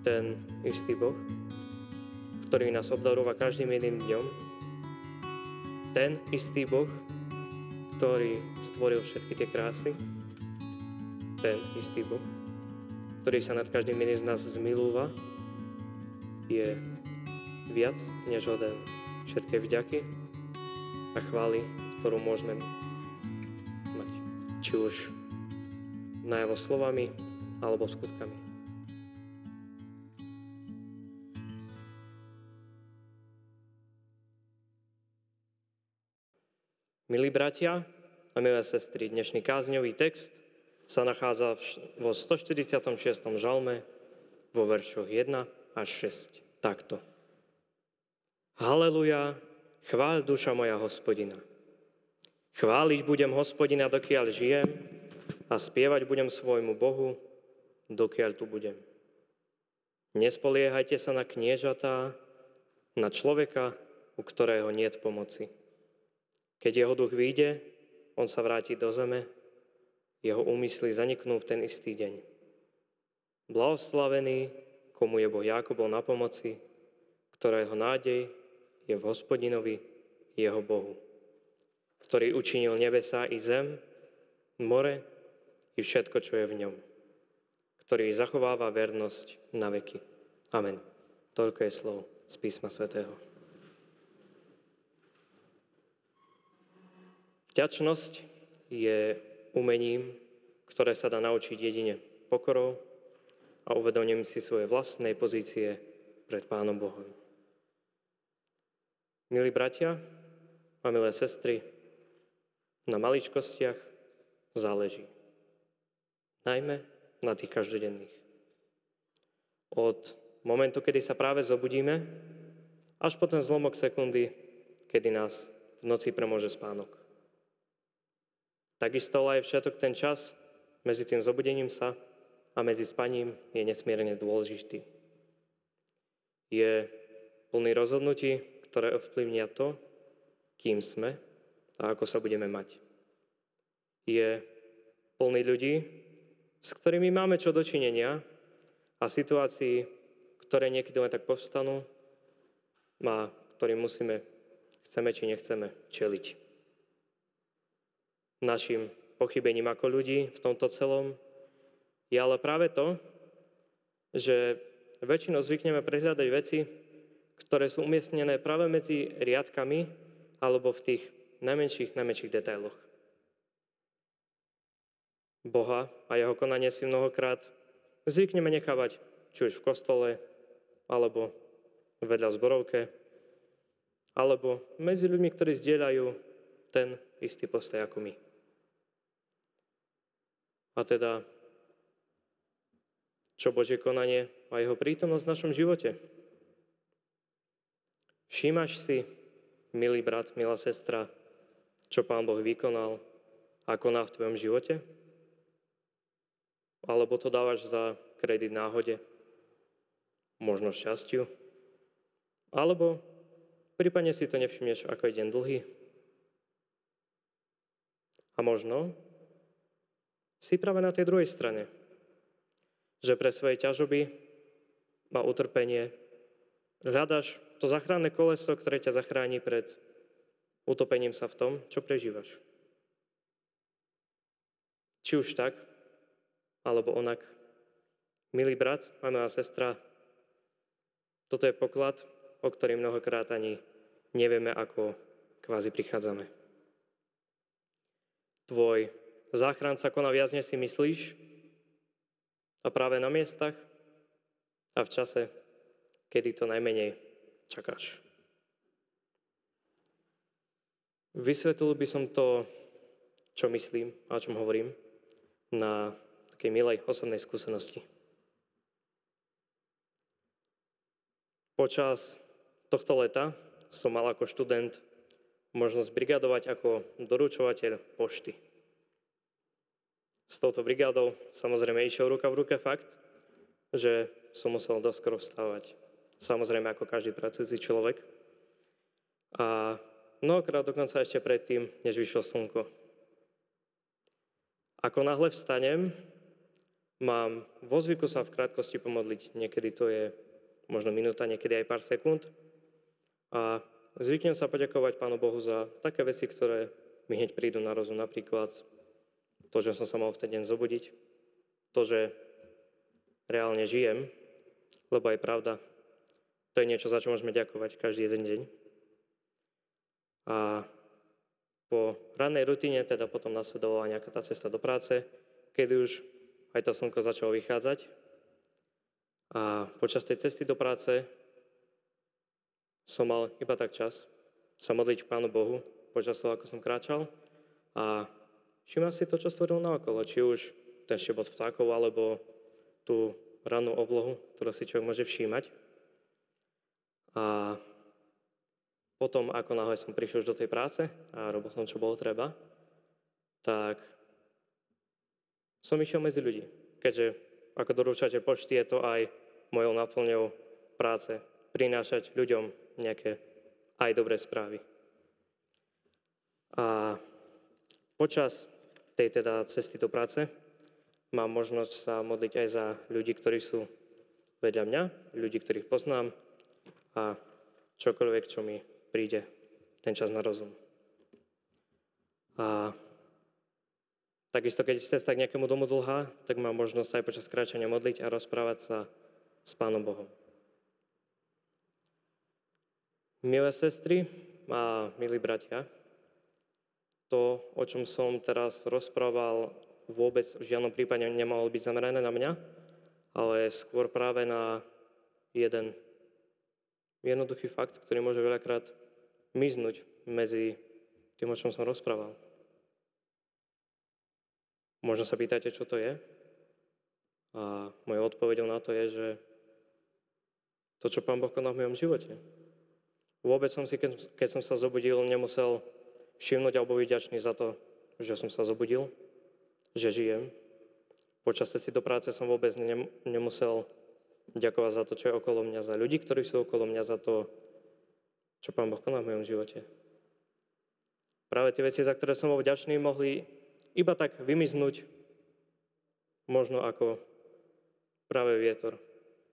ten istý Boh, ktorý nás obdarúva každým jedným dňom, ten istý Boh, ktorý stvoril všetky tie krásy, ten istý Boh, ktorý sa nad každým jedným z nás zmilúva, je viac než hoden všetkej vďaky a chvály, ktorú môžeme mať, či už najavo slovami alebo skutkami. Milí bratia a milé sestry, dnešný kázňový text sa nachádza vo 146. žalme vo veršoch 1 až 6. Takto. Haleluja, chváľ duša moja Hospodina. Chváliť budem Hospodina, dokiaľ žijem, a spievať budem svojmu Bohu, dokiaľ tu budem. Nespoliehajte sa na kniežatá, na človeka, u ktorého niet pomoci. Keď jeho duch vyjde, on sa vráti do zeme, jeho úmysly zaniknú v ten istý deň. Blahoslavený, komu je Boh Jákobov na pomoci, ktorého nádej je v Hospodinovi, jeho Bohu, ktorý učinil nebesá i zem, more i všetko, čo je v ňom, ktorý zachováva vernosť na veky. Amen. Toľko je slov z písma svätého. Vďačnosť je umením, ktoré sa dá naučiť jedine pokorou a uvedomením si svoje vlastnej pozície pred Pánom Bohom. Milí bratia a milé sestry, na maličkostiach záleží. Najmä na tých každodenných. Od momentu, kedy sa práve zobudíme, až po ten zlomok sekundy, kedy nás v noci premôže spánok. Takisto aj všetok ten čas medzi tým zobudením sa a medzi spaním je nesmierne dôležitý. Je plný rozhodnutí, ktoré ovplyvnia to, kým sme a ako sa budeme mať. Je plný ľudí, s ktorými máme čo dočinenia a situácií, ktoré niekedy len tak povstanú a ktorým chceme či nechceme čeliť. Našim pochybením ako ľudí v tomto celom je ale práve to, že väčšinou zvykneme prehľadať veci, ktoré sú umiestnené práve medzi riadkami alebo v tých najmenších detailoch. Boha a jeho konanie si mnohokrát zvykneme nechávať či už v kostole, alebo vedľa v zborovke, alebo medzi ľuďmi, ktorí zdieľajú ten istý postoj ako my. A teda, čo Božie konanie a jeho prítomnosť v našom živote? Všímaš si, milý brat, milá sestra, čo Pán Boh vykonal a koná v tvojom živote? Alebo to dávaš za kredit náhode, možno šťastiu? Alebo prípadne si to nevšimneš ako jeden dlhý? A možno si práve na tej druhej strane, že pre svoje ťažoby a utrpenie hľadaš to záchranné koleso, ktoré ťa zachráni pred utopením sa v tom, čo prežívaš. Či už tak, alebo onak. Milý brat a milá sestra, toto je poklad, o ktorý mnohokrát ani nevieme, ako kvázi prichádzame. Tvoj záchranca koná viac, než si myslíš, a práve na miestach a v čase, kedy to najmenej čakáš. Vysvetlil by som to, čo myslím a o čom hovorím, na takej milej osobnej skúsenosti. Počas tohto leta som mal ako študent možnosť brigadovať ako doručovateľ pošty. S touto brigádou samozrejme išiel ruka v ruke fakt, že som musel doskoro vstávať. Samozrejme ako každý pracujúci človek. A mnohokrát dokonca ešte predtým, než vyšlo slnko. Ako náhle vstanem, mám vo zvyku sa v krátkosti pomodliť. Niekedy to je možno minúta, niekedy aj pár sekúnd. A zvyknem sa poďakovať Pánu Bohu za také veci, ktoré mi hneď prídu na rozum. Napríklad to, že som sa mohol v ten deň zobudiť, to, že reálne žijem, lebo je pravda, to je niečo, za čo môžeme ďakovať každý jeden deň. A po rannej rutine teda potom nasledovala nejaká tá cesta do práce, kedy už aj to slnko začalo vychádzať. A počas tej cesty do práce som mal iba tak čas sa modliť k Pánu Bohu počas toho, ako som kráčal. A všimal si to, čo stvoril naokolo. Či už ten šebot vtákov, alebo tú rannú oblohu, ktorú si človek môže všímať. A potom, ako náhle som prišiel už do tej práce a robil som, čo bolo treba, tak som išiel medzi ľudí. Keďže ako dorúčateľ pošty je to aj mojou náplňou práce prinášať ľuďom nejaké aj dobré správy. A počas tej teda cesty do práce mám možnosť sa modliť aj za ľudí, ktorí sú vedľa mňa, ľudí, ktorých poznám a čokoľvek, čo mi príde ten čas na rozum. A takisto, keď cesta k nejakému domu dlhá, tak mám možnosť aj počas kráčania modliť a rozprávať sa s Pánom Bohom. Milé sestry a milí bratia, to, o čom som teraz rozprával, vôbec v žiadnom prípade nemohol byť zamerané na mňa, ale skôr práve na jeden jednoduchý fakt, ktorý môže veľakrát miznúť medzi tým, o čom som rozprával. Možno sa pýtate, čo to je? A mojou odpoveďou na to je, že to, čo Pán Boh koná v mojom živote. Vôbec som si, keď som sa zobudil, nemusel všimnúť alebo byť vďačný za to, že som sa zobudil, že žijem. Počas cesty do práce som vôbec nemusel ďakovať za to, čo je okolo mňa, za ľudí, ktorí sú okolo mňa, za to, čo Pán Boh koná v mojom živote. Práve tie veci, za ktoré som bol vďačný, mohli iba tak vymiznúť, možno ako práve vietor.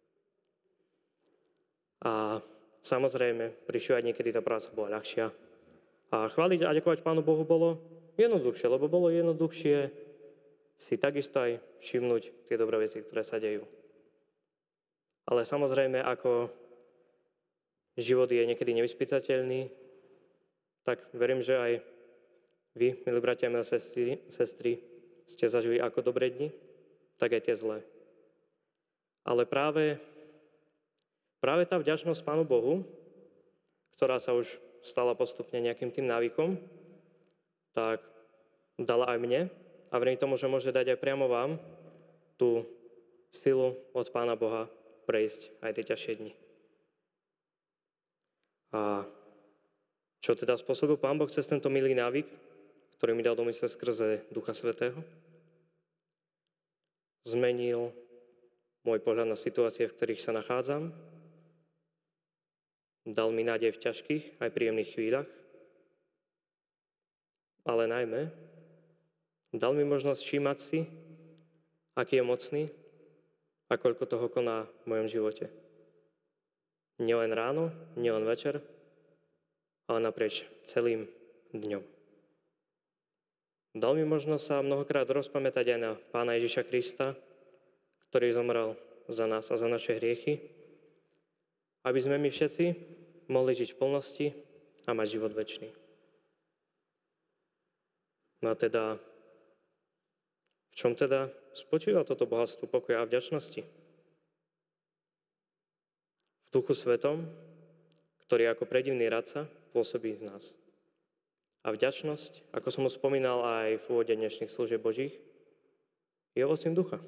A samozrejme, prišiel aj niekedy tá práca bola ľahšia. A chváliť a ďakovať Pánu Bohu bolo jednoduchšie, lebo bolo jednoduchšie si takisto aj všimnúť tie dobré veci, ktoré sa dejú. Ale samozrejme, ako život je niekedy nevyspytateľný, tak verím, že aj vy, milí bratia a milé sestry, ste zažili ako dobré dni, tak aj tie zlé. Ale práve tá vďačnosť Pánu Bohu, ktorá sa už stala postupne nejakým tým návykom, tak dala aj mne a verím tomu, že môže dať aj priamo vám tú silu od Pána Boha prejsť aj tie ťažšie dni. A čo teda spôsobil Pán Boh cez tento milý návyk, ktorý mi dal do mysle skrze Ducha Svätého? Zmenil môj pohľad na situácie, v ktorých sa nachádzam. Dal mi nádej v ťažkých aj príjemných chvíľach. Ale najmä dal mi možnosť všímať si, aký je mocný a koľko toho koná v mojom živote. Nielen ráno, nielen večer, ale naprieč celým dňom. Dal mi možnosť sa mnohokrát rozpamätať aj na Pána Ježiša Krista, ktorý zomrel za nás a za naše hriechy, aby sme my všetci mohli žiť v plnosti a mať život večný. No a teda, v čom teda spočíva toto bohatstvo pokoja a vďačnosti? V Duchu Svetom, ktorý ako predivný radca pôsobí v nás. A vďačnosť, ako som ho spomínal aj v úvode dnešných služieb Božích, je ovocím ducha.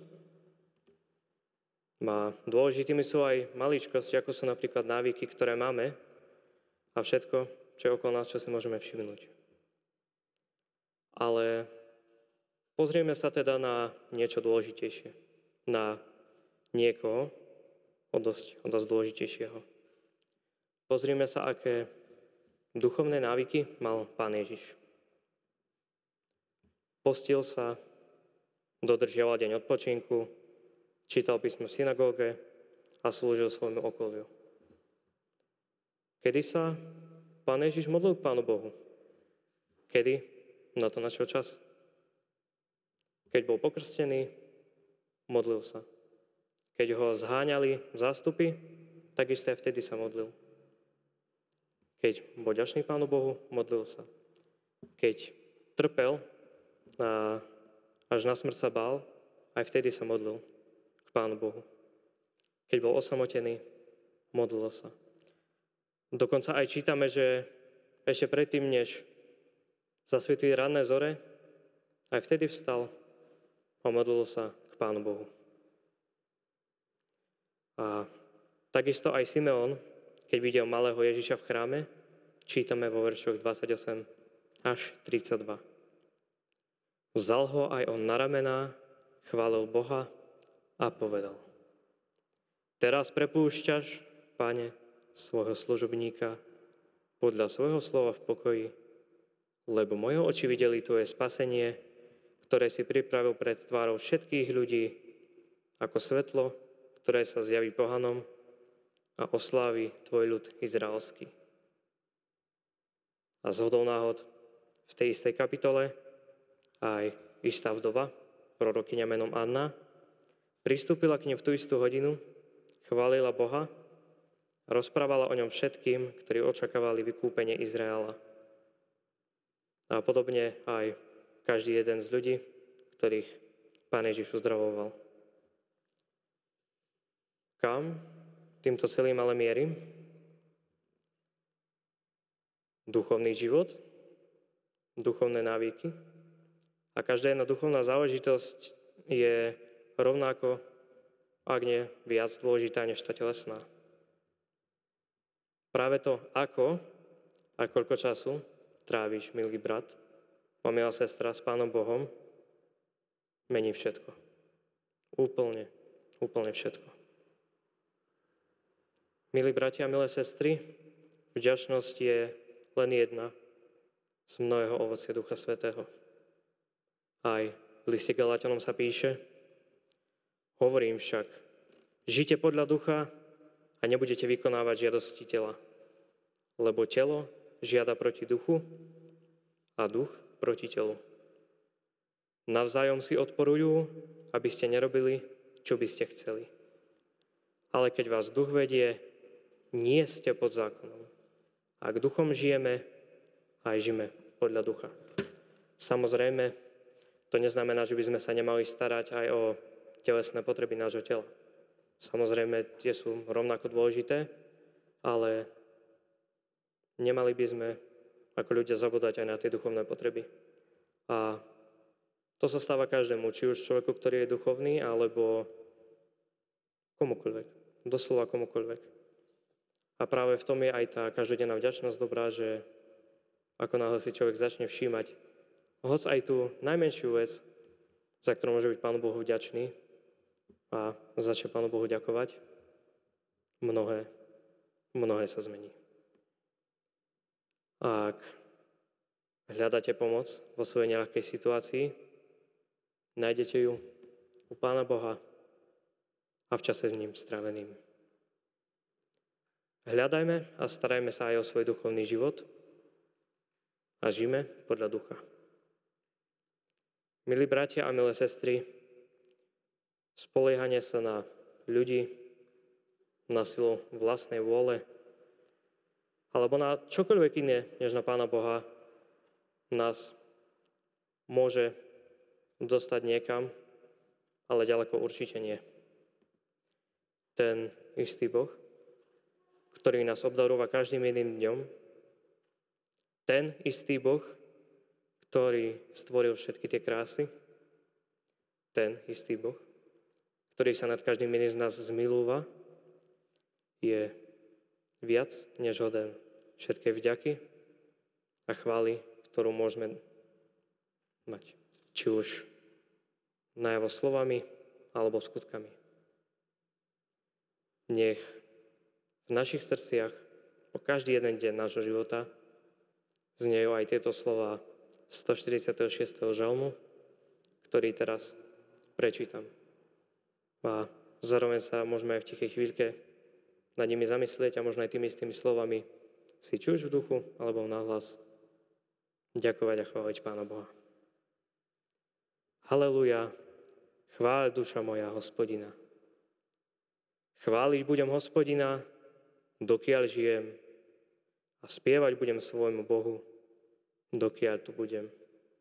A dôležitými sú aj maličkosti, ako sú napríklad návyky, ktoré máme a všetko, čo je okolo nás, čo si môžeme všimnúť. Ale pozrieme sa teda na niečo dôležitejšie. Na niekoho o dosť dôležitejšieho. Pozrieme sa, aké duchovné návyky mal Pán Ježiš. Postil sa, dodržiaval deň odpočinku, čítal písmo v synagóge a slúžil svojmu okoliu. Kedy sa Pán Ježiš modlil k Pánu Bohu? Kedy na to našiel čas? Keď bol pokrstený, modlil sa. Keď ho zháňali zástupy, takisto aj vtedy sa modlil. Keď bol ďačný Pánu Bohu, modlil sa. Keď trpel a až na smrť sa bál, aj vtedy sa modlil k Pánu Bohu. Keď bol osamotený, modlil sa. Dokonca aj čítame, že ešte predtým, než zasvietili ranné zore, aj vtedy vstal a modlil sa k Pánu Bohu. A takisto aj Simeon, keď videl malého Ježiša v chráme, čítame vo veršoch 28 až 32. Vzal ho aj on na ramená, chválil Boha a povedal: Teraz prepúšťaš, Pane, svojho služobníka podľa svojho slova v pokoji, lebo moje oči videli tvoje spasenie, ktoré si pripravil pred tvárou všetkých ľudí, ako svetlo, ktoré sa zjaví pohanom a oslávi tvoj ľud izraelský. A zhodou náhod v tej istej kapitole aj istá vdova, prorokyňa menom Anna, pristúpila k nim v tú istú hodinu, chválila Boha a rozprávala o ňom všetkým, ktorí očakávali vykúpenie Izraela. A podobne aj každý jeden z ľudí, ktorých Pán Ježiš uzdravoval. Kam týmto celým ale mierim? Duchovný život, duchovné návyky a každá jedna duchovná záležitosť je rovnako, ak nie viac dôležitá než tá telesná. Práve to, ako a koľko času tráviš, milý brat a milá sestra, s Pánom Bohom, mení všetko. Úplne všetko. Milí bratia a milé sestry, vďačnosť je len jedna z mnohého ovocia Ducha Svätého. Aj v liste Galatianom sa píše: Hovorím však, žite podľa ducha a nebudete vykonávať žiadosti tela, lebo telo žiada proti duchu a duch proti telu. Navzájom si odporujú, aby ste nerobili, čo by ste chceli. Ale keď vás duch vedie, nie ste pod zákonom. Ak duchom žijeme, aj žijeme podľa ducha. Samozrejme, to neznamená, že by sme sa nemali starať aj o telesné potreby nášho tela. Samozrejme, tie sú rovnako dôležité, ale nemali by sme ako ľudia zabúdať aj na tie duchovné potreby. A to sa stáva každému, či už človeku, ktorý je duchovný, alebo komukoľvek. Doslova komukoľvek. A práve v tom je aj tá každodenná vďačnosť dobrá, že ako náhle si človek začne všímať hoc aj tú najmenšiu vec, za ktorú môže byť Pánu Bohu vďačný a začne Pánu Bohu ďakovať, mnohé sa zmení. A ak hľadáte pomoc vo svojej neľahkej situácii, nájdete ju u Pána Boha a v čase s ním stráveným. Hľadajme a starajme sa aj o svoj duchovný život a žijme podľa ducha. Milí bratia a milé sestry, spoliehanie sa na ľudí, na silu vlastnej vôle, alebo na čokoľvek iné, než na Pána Boha, nás môže dostať niekam, ale ďaleko určite nie. Ten istý Boh, ktorý nás obdarúva každým jedným dňom, ten istý Boh, ktorý stvoril všetky tie krásy, ten istý Boh, ktorý sa nad každým jedným z nás zmilúva, je viac než hoden všetkej vďaky a chvály, ktorú môžeme mať. Či už najavo slovami, alebo skutkami. Nech v našich srdciach po každý jeden deň nášho života zniejú aj tieto slova 146. žalmu, ktorý teraz prečítam. A zároveň sa môžeme aj v tichej chvíľke nad nimi zamyslieť a možno aj tými istými slovami si či už v duchu alebo nahlas ďakovať a chváliť Pána Boha. Haleluja, chváľ duša moja Hospodina. Chváliť budem Hospodina, dokiaľ žijem, a spievať budem svojmu Bohu, dokiaľ tu budem.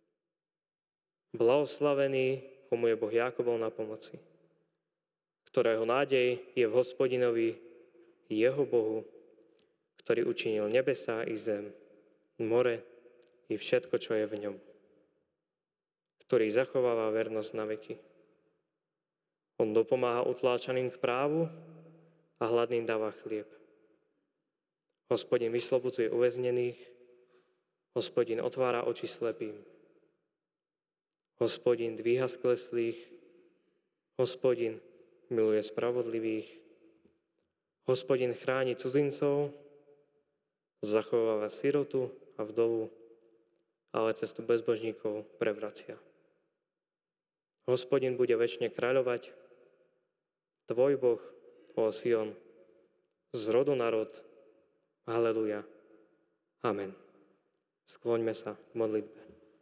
Blahoslavený, komu je Boh Jákobov na pomoci, ktorého nádej je v Hospodinovi, jeho Bohu, ktorý učinil nebesá i zem, more i všetko, čo je v ňom, ktorý zachováva vernosť na veky. On dopomáha utláčaným k právu a hladným dáva chlieb. Hospodin vyslobodzuje uväznených, Hospodin otvára oči slepým. Hospodin dvíha skleslých, Hospodin miluje spravodlivých, Hospodin chráni cudzincov, zachováva sirotu a vdovu, ale cestu bezbožníkov prevracia. Hospodin bude večne kráľovať, tvoj Boh, ó Sion, z rodu na rod. Haleluja. Amen. Skloňme sa v modlitbe.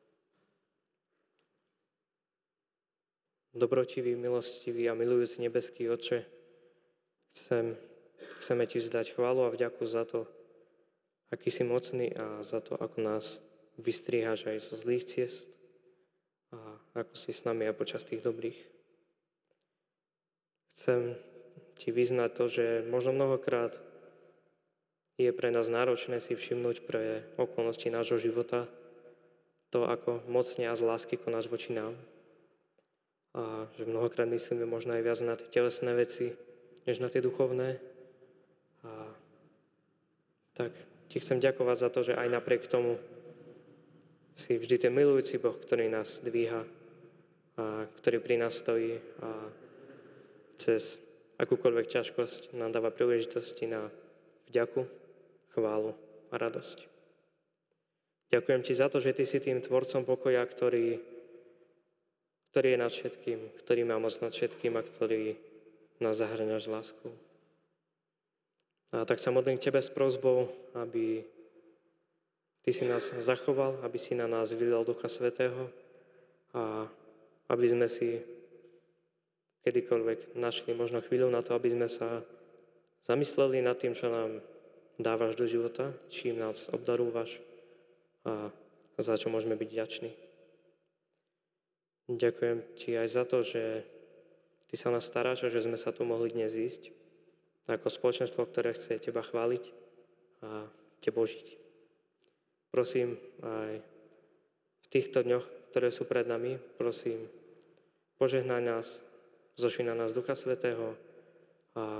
Dobrotivý, milostivý a milujúci nebeský Otče, chceme Ti vzdať chválu a vďaku za to, aký si mocný a za to, ako nás vystriháš aj zo zlých ciest a ako si s nami aj počas tých dobrých. Chcem Ti vyznať to, že možno mnohokrát je pre nás náročné si všimnúť pre okolnosti nášho života to, ako mocne a z lásky konáš voči nám. A že mnohokrát myslíme možno aj viac na tie telesné veci, než na tie duchovné. A tak Ti chcem ďakovať za to, že aj napriek tomu si vždy ten milujúci Boh, ktorý nás dvíha a ktorý pri nás stojí a cez akúkoľvek ťažkosť nám dáva príležitosti na vďaku, chválu a radosť. Ďakujem Ti za to, že Ty si tým tvorcom pokoja, ktorý je nad všetkým, ktorý má moc nad všetkým a ktorý nás zahŕňaš láskou. A tak sa modlím k Tebe s prosbou, aby Ty si nás zachoval, aby si na nás vylil Ducha Svätého a aby sme si kedykoľvek našli možno chvíľu na to, aby sme sa zamysleli nad tým, čo nám dávaš do života, čím nás obdarúvaš a za čo môžeme byť vďační. Ďakujem Ti aj za to, že Ty sa nás staráš a že sme sa tu mohli dnes ísť ako spoločenstvo, ktoré chce Teba chváliť a Tebou žiť. Prosím aj v týchto dňoch, ktoré sú pred nami, prosím, požehnaj nás, zošli na nás Ducha Svätého a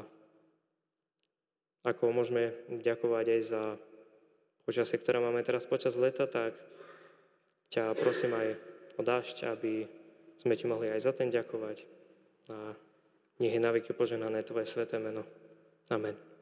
ako môžeme ďakovať aj za počasie, ktoré máme teraz počas leta, tak ťa prosím aj o dážď, aby sme Ti mohli aj za ten ďakovať. A nech je na veky požehnané Tvoje sväté meno. Amen.